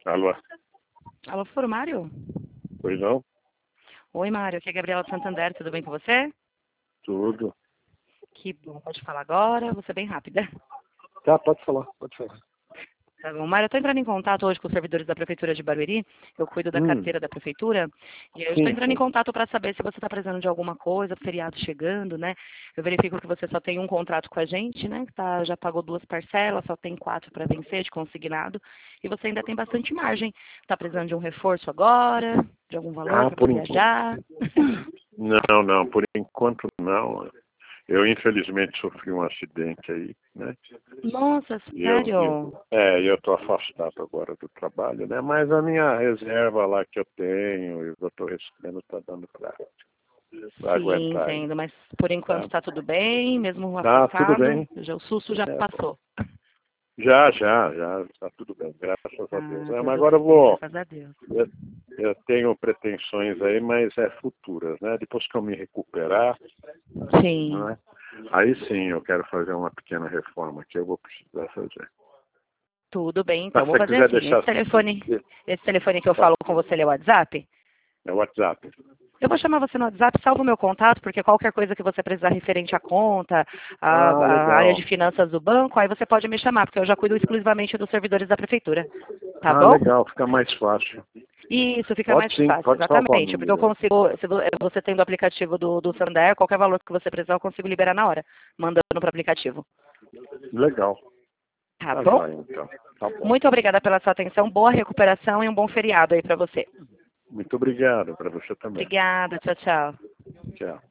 Alô? Alô, Foro Mário? Pois não? Oi, Mário, aqui é a Gabriela de Santander, tudo bem com você? Tudo. Que bom, pode falar agora, vou ser bem rápida. Tá, pode falar, pode falar. Tá bom, Mário, eu estou entrando em contato hoje com os servidores da Prefeitura de Barueri, eu cuido da carteira da Prefeitura, e eu estou Sim, entrando em sim. contato para saber se você está precisando de alguma coisa, feriado chegando, né? Eu verifico que você só tem um contrato com a gente, né? Que já pagou 2 parcelas, só tem 4 para vencer de consignado, e você ainda tem bastante margem. Está precisando de um reforço agora, de algum valor para Por enquanto. viajar? Não, por enquanto não. Eu infelizmente sofri um acidente aí, né? Nossa, E sério? eu estou afastado agora do trabalho, né? Mas a minha reserva lá que eu tenho, e o doutor recebendo, está dando para Sim, aguentar aí. entendo, mas por enquanto Tá? está tudo bem, mesmo Tá, tudo afastado, bem. o susto já É, passou. já, está tudo bem, graças a Deus. Ah, Mas tudo agora eu bem, vou. graças a Deus. Eu tenho pretensões aí, mas futuras, né? Depois que eu me recuperar, Sim, né? Aí sim eu quero fazer uma pequena reforma que eu vou precisar fazer. tudo bem, Mas então se vou você fazer quiser assim, deixar esse telefone que eu falo com você, ele é o WhatsApp? é o WhatsApp. Eu vou chamar você no WhatsApp, salva o meu contato, porque qualquer coisa que você precisar referente à conta, à área de Legal. finanças do banco, aí você pode me chamar, porque eu já cuido exclusivamente dos servidores da prefeitura. Tá Ah, bom? legal, fica mais fácil. Isso fica Pode mais sim, fácil, pode salvar o exatamente. Porque eu número. consigo, se você tendo o aplicativo do Santander, qualquer valor que você precisar, eu consigo liberar na hora, mandando para o aplicativo. Legal. Tá Tá bom? joia, então. Tá bom. Muito obrigada pela sua atenção, boa recuperação e um bom feriado aí para você. Muito obrigado para você também. Obrigada, tchau, tchau. Tchau.